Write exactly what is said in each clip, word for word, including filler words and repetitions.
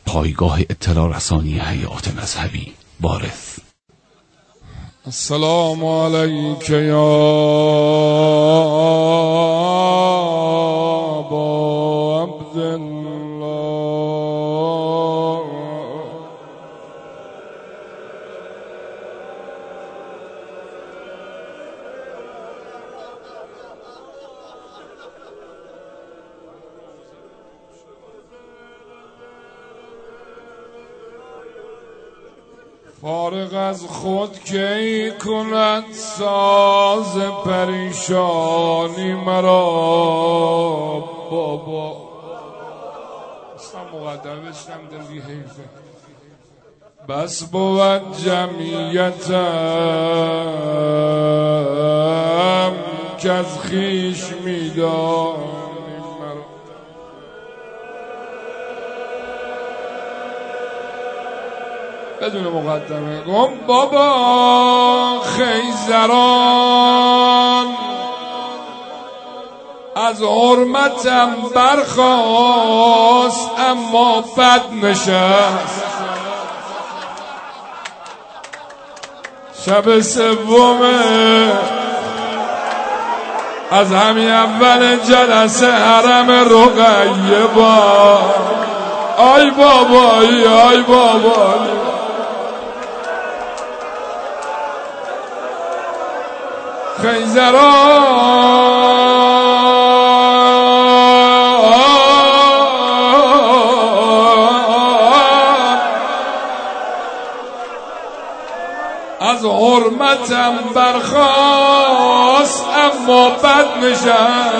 پایگاه اطلاع رسانی هیئات مذهبی وارث. السلام علیک یا ابا عبدالله. فارغ از خود کی کند ساز پریشانی مرا بابا. اصلا مقدمه بشنم دل دیگه حیفه. بس بود جمعیتم که از خویش میدانی مرا. بدون مقدمه گم بابا خیزران از حرمتم برخاست اما بد نشست. شب سومه از همین اول جلسه حرم رقیه با آی بابایی آی بابایی خیزران از حرمتم برخاست اما بد نشست.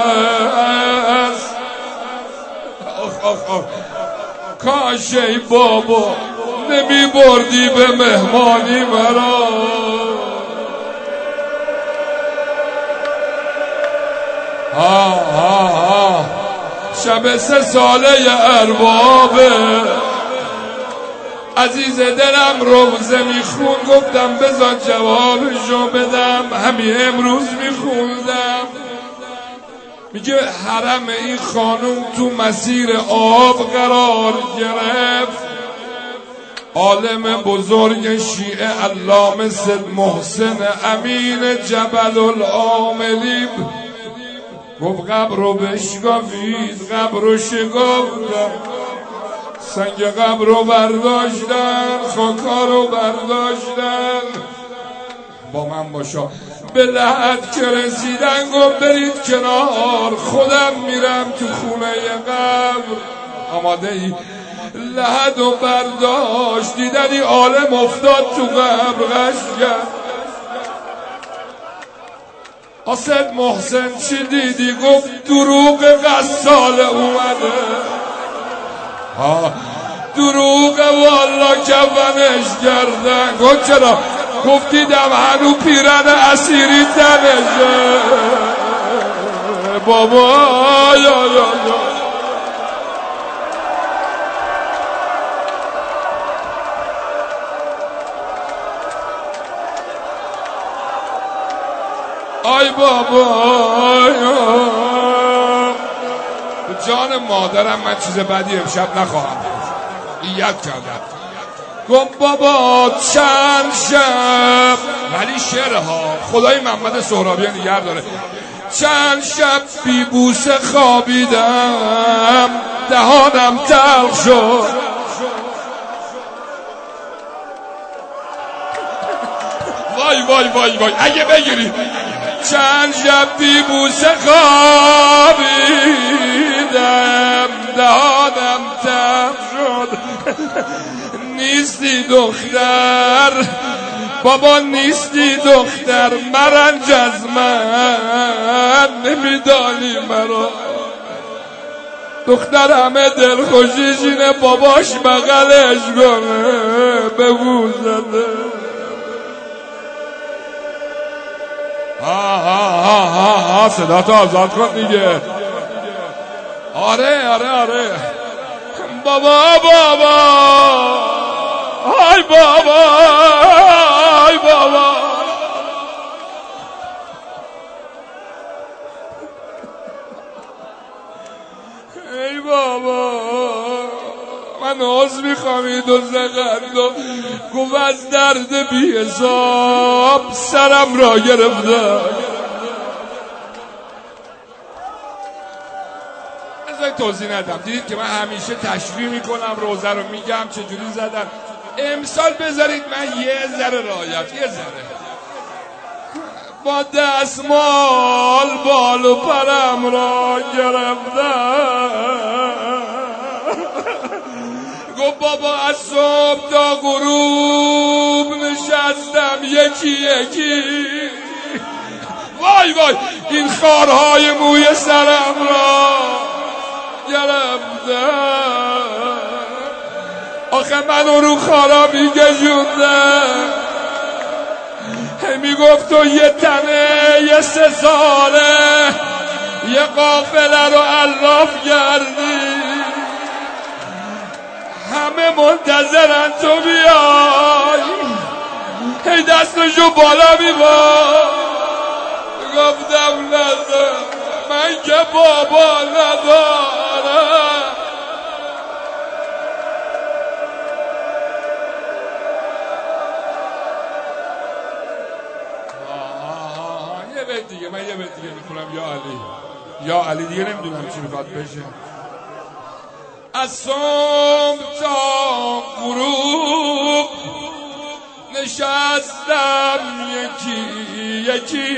آخ آخ آخ کاش ای بابا نمی بردی به مهمانی مرا. ها ها ها شب سه ساله اربابه عزیز دلم روزه میخون گفتم بذار جوابشو بدم. همین امروز میخوندم میگه حرم این خانم تو مسیر آب قرار گرفت. عالم بزرگ شیعه علامه سید محسن امین جبل العاملی گفت قبر رو بشکافید. قبر رو شکافتن، سنگ قبر رو برداشتن، خاکا رو برداشتن. با من باشا به لحد که رسیدن گفت برید کنار خودم میرم تو خونه قبر. آماده ای؟ لحد رو برداشت دیدنی عالم افتاد تو قبر غش کرد. سید محسن چی دیدی؟ گفت دروغ غسال اومده. ها دروغ والا کفنش کردن. گفت چرا؟ گفت دیدم هنو پیرن اسیری تنشه. بابا یا یا یا آی بابا جان مادرم من چیز بدی امشب نخواهم ایت کردم. گفت بابا چند شب ولی شعرها خدای محمد سهرابی نگه داره. چند شب بی بوسه خوابیدم دهانم تلخ شد. وای وای وای وای اگه بگیری چند شب بی بوسه خوابیدم دهانم تلخ شد. نیستی دختر بابا نیستی دختر مرنج از من نمیدانی مرا. دختر همه دلخوشیش اینه باباش بغلش کنه ببوسه. ها ها ها ها ها صدا تو آزاد کن دیگه. آره آره آره بابا بابا ای بابا ای بابا ای بابا من عوض میخوام دو زغنده گفت از درد بی حساب سرم را گرفتم. بذارید توضیح ندم. دیدید که من همیشه تشریح میکنم روزه رو میگم چجوری زدن. امسال بذارید من یه ذره رعایت یه ذره با دستمال بال و پرم را گرفتم. گفت بابا از صبح تا غروب نشستم یکی یکی. وای وای این خارهای موی سرم را گرفتم. آخه من رو خارا میگشوندم. هی میگفت تو یه تنه یه سه ساله یه قافله رو علاف کردی، همه منتظرن تو بیای. هی دستشو بالا میباد. گفتم نزد من که بابا ندارم. یه بیت دیگه من یه بیت دیگه میخونم. یا علی یا علی دیگه نمیدونم چی میخواد بشه. از صبح تا غروب نشستم یکی یکی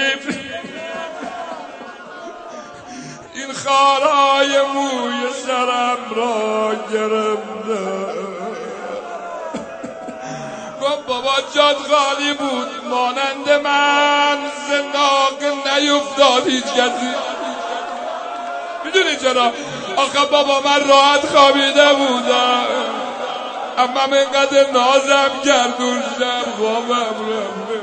این خارای موی سرم را گرفتم. گفت بابا جات خالی بود مانند من زنداق نیفتاد هیچ کسی. میدونی چرا؟ آخه بابا من راحت خوابیده بودم اما من اینقدر نازم کردون شب خوابم رفته.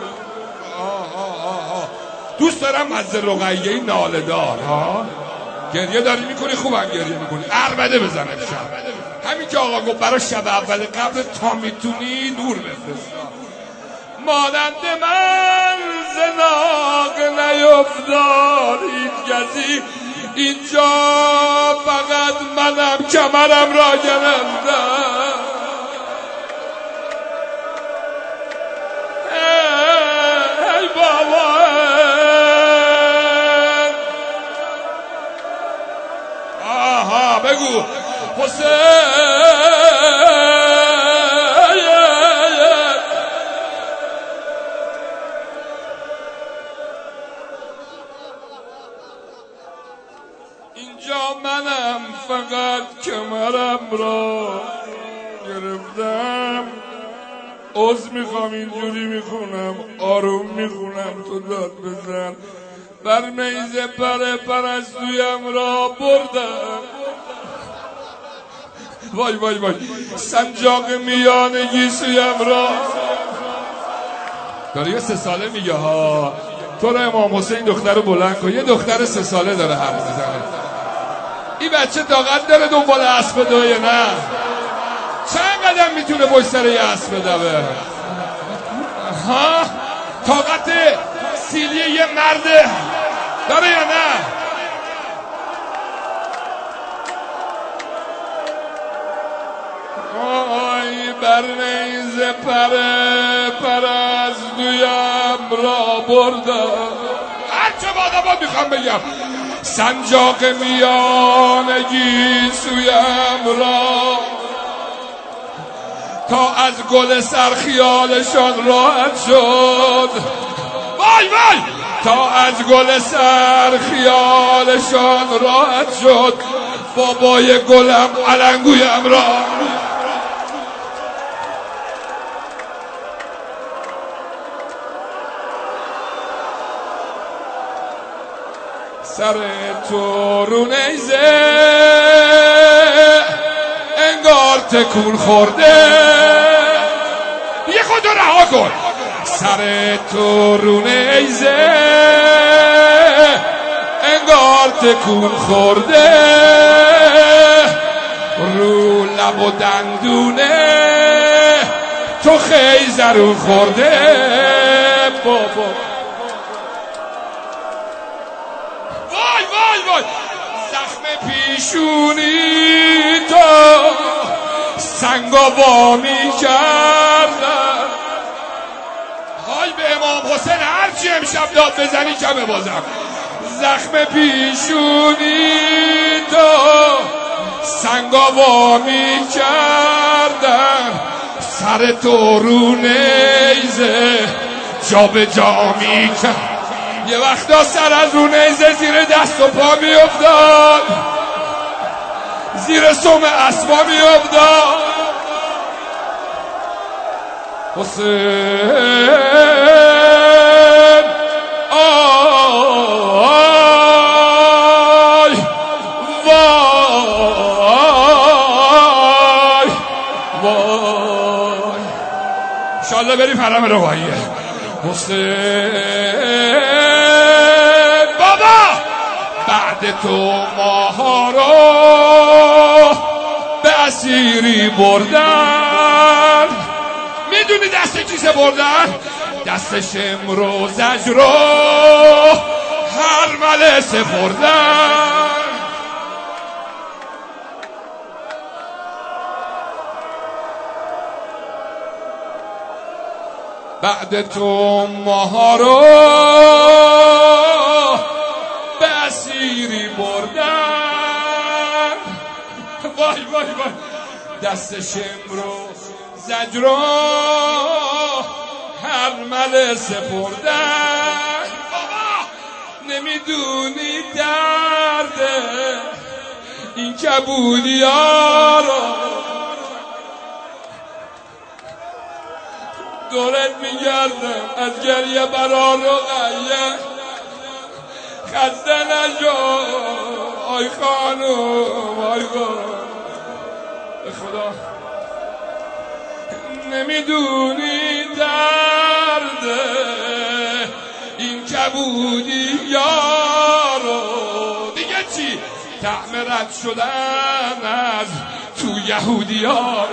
دوست دارم مزه رقیه‌ای ناله دار ها. گریه داری میکنی خوبم گریه میکنی. عربده بزنم شب. همین که آقا گفت برای شب اول قبل تا میتونی نور بفرستا. مانند من زناق نیفتاد هیچ کسی اینجا فقط منم کمرم را گرفتم. ای بابا آها بگو حسین. اینجا منم فقط کمرم را گرفتم. عذر میخوام اینجوری میخونم آروم میخونم تو داد بزن. بر میزه پر پرستویم را بردم. وای وای وای سنجاق میان گیسویم را. داره یه سه ساله میگه ها. تو را امام حسین دختر رو بلند کن. یه دختر سه ساله داره حرف میزنه. این بچه طاقت داره دنبال اسب دوه یا نه؟ چند قدم میتونه پشت سر یه اسب دوه؟ ها؟ طاقت سیلی یه مرده داره یا نه؟ آی بر نیزه پره پرستویم را بردم. هرچه باداباد میخوام بگم سنجاق میان گیسویم را تا از گل سر خیالشان راحت شد. وای وای تا از گل سر خیالشان راحت شد. بابای گلم علنگویم را. سر تو رو نیزه انگار تکون خورده. یه خودو رها کن. سر تو رو نیزه انگار تکون خورده. رو لب و دندونه تو خیزرون خورده. بابا زخم پیشونی تو سنگا وا میکردن. های به امام حسین هرچی امشب داد بزنی کمه بازم. زخم پیشونی تو سنگا وا میکردن، سر تو رو نیزه جا به جا میکردن. یه وقتا سر از رو نیزه زیر دست و پا میافتاد، زیر سم اسبا میافتاد. حسین آی وای وای. انشالله بریم حرم رواییه. حسین بابا بعد تو ماها رو به اسیری بردن. میدونی دست کیسه بردن؟ دست شمر و زجر و هرمله سپردن. بعد تو ماها رو به اسیری بردن. وای وای وای. دست شمر و زجر و هرمله سپردن. بابا نمیدونی درد این کبودی ها رو، دورت میگردم از گریه برا رقیه. خسته نشو آی خانوم آی خانوم. خدا نمیدونی درد این کبودی یارو. دیگه چی؟ طعم رد شدن از تو یهودی ها.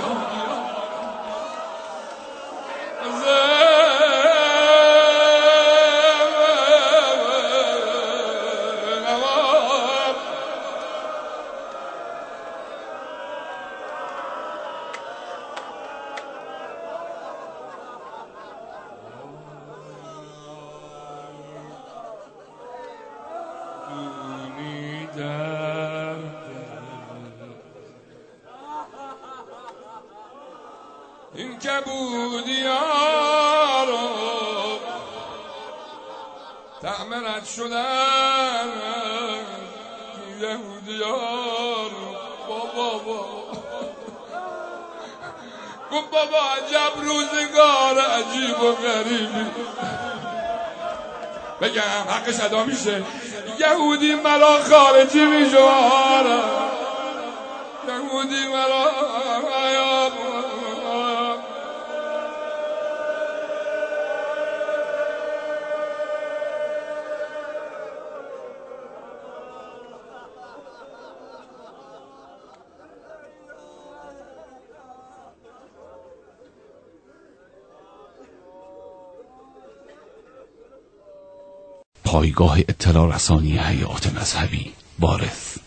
این کبودی ها رو طعم رد شدن یهودی ها رو. بابا بابا گفت بابا عجب روزگار عجیب و غریبی. بگم حقش ادا میشه. یهودی مرا خارجی میشه. یهودی مرا پایگاه اطلاع رسانی حیات مذهبی بارث.